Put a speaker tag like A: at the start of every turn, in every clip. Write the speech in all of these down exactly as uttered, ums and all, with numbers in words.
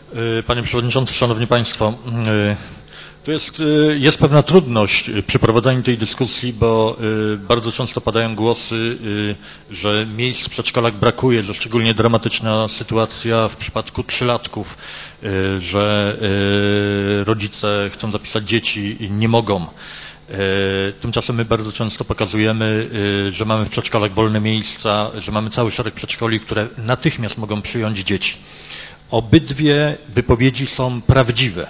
A: Panie Przewodniczący, Szanowni Państwo, to jest, jest pewna trudność przy prowadzeniu tej dyskusji, bo bardzo często padają głosy, że miejsc w przedszkolach brakuje, że szczególnie dramatyczna sytuacja w przypadku trzylatków, że rodzice chcą zapisać dzieci i nie mogą. Tymczasem my bardzo często pokazujemy, że mamy w przedszkolach wolne miejsca, że mamy cały szereg przedszkoli, które natychmiast mogą przyjąć dzieci. Obydwie wypowiedzi są prawdziwe.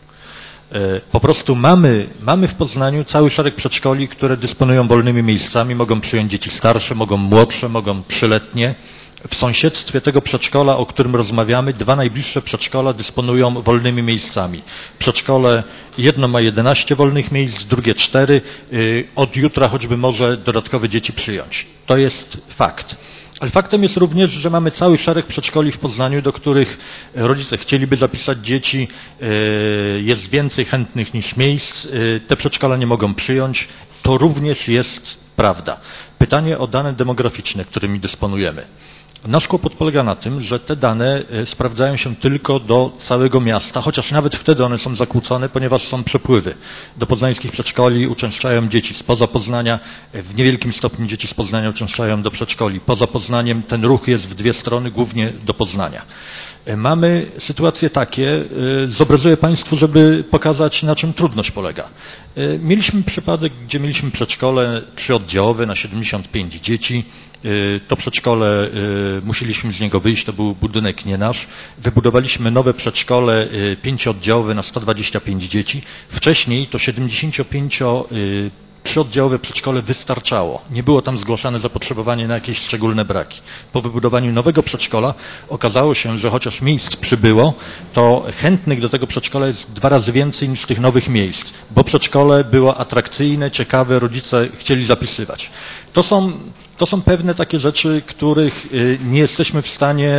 A: Po prostu mamy, mamy w Poznaniu cały szereg przedszkoli, które dysponują wolnymi miejscami, mogą przyjąć dzieci starsze, mogą młodsze, mogą trzyletnie. W sąsiedztwie tego przedszkola, o którym rozmawiamy, dwa najbliższe przedszkola dysponują wolnymi miejscami. Przedszkole jedno ma jedenaście wolnych miejsc, drugie cztery. Od jutra choćby może dodatkowe dzieci przyjąć. To jest fakt. Ale faktem jest również, że mamy cały szereg przedszkoli w Poznaniu, do których rodzice chcieliby zapisać dzieci. Jest więcej chętnych niż miejsc. Te przedszkola nie mogą przyjąć. To również jest prawda. Pytanie o dane demograficzne, którymi dysponujemy. Nasz kłopot polega na tym, że te dane sprawdzają się tylko do całego miasta, chociaż nawet wtedy one są zakłócone, ponieważ są przepływy. Do poznańskich przedszkoli uczęszczają dzieci spoza Poznania, w niewielkim stopniu dzieci z Poznania uczęszczają do przedszkoli poza Poznaniem. Ten ruch jest w dwie strony, głównie do Poznania. Mamy sytuacje takie, zobrazuję Państwu, żeby pokazać, na czym trudność polega. Mieliśmy przypadek, gdzie mieliśmy przedszkole trzyoddziałowe na siedemdziesiąt pięć dzieci. To przedszkole, musieliśmy z niego wyjść, to był budynek nie nasz. Wybudowaliśmy nowe przedszkole pięciooddziałowe na sto dwadzieścia pięć dzieci. Wcześniej to siedemdziesięciopięcio trzyoddziałowe przedszkole wystarczało. Nie było tam zgłaszane zapotrzebowanie na jakieś szczególne braki. Po wybudowaniu nowego przedszkola okazało się, że chociaż miejsc przybyło, to chętnych do tego przedszkola jest dwa razy więcej niż tych nowych miejsc, bo przedszkole było atrakcyjne, ciekawe, rodzice chcieli zapisywać. To są, to są pewne takie rzeczy, których nie jesteśmy w stanie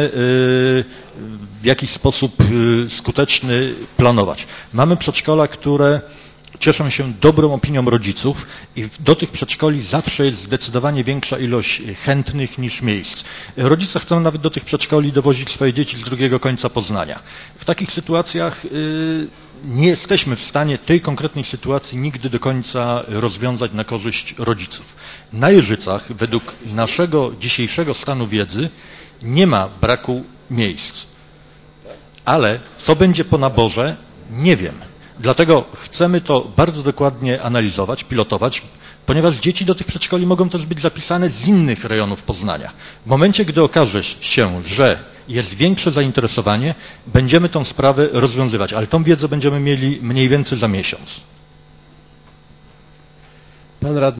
A: w jakiś sposób skuteczny planować. Mamy przedszkola, które cieszą się dobrą opinią rodziców i do tych przedszkoli zawsze jest zdecydowanie większa ilość chętnych niż miejsc. Rodzice chcą nawet do tych przedszkoli dowozić swoje dzieci z drugiego końca Poznania. W takich sytuacjach nie jesteśmy w stanie tej konkretnej sytuacji nigdy do końca rozwiązać na korzyść rodziców. Na Jeżycach, według naszego dzisiejszego stanu wiedzy, nie ma braku miejsc. Ale co będzie po naborze, nie wiem. Dlatego chcemy to bardzo dokładnie analizować, pilotować, ponieważ dzieci do tych przedszkoli mogą też być zapisane z innych rejonów Poznania. W momencie, gdy okaże się, że jest większe zainteresowanie, będziemy tą sprawę rozwiązywać, ale tą wiedzę będziemy mieli mniej więcej za miesiąc.
B: Pan radny.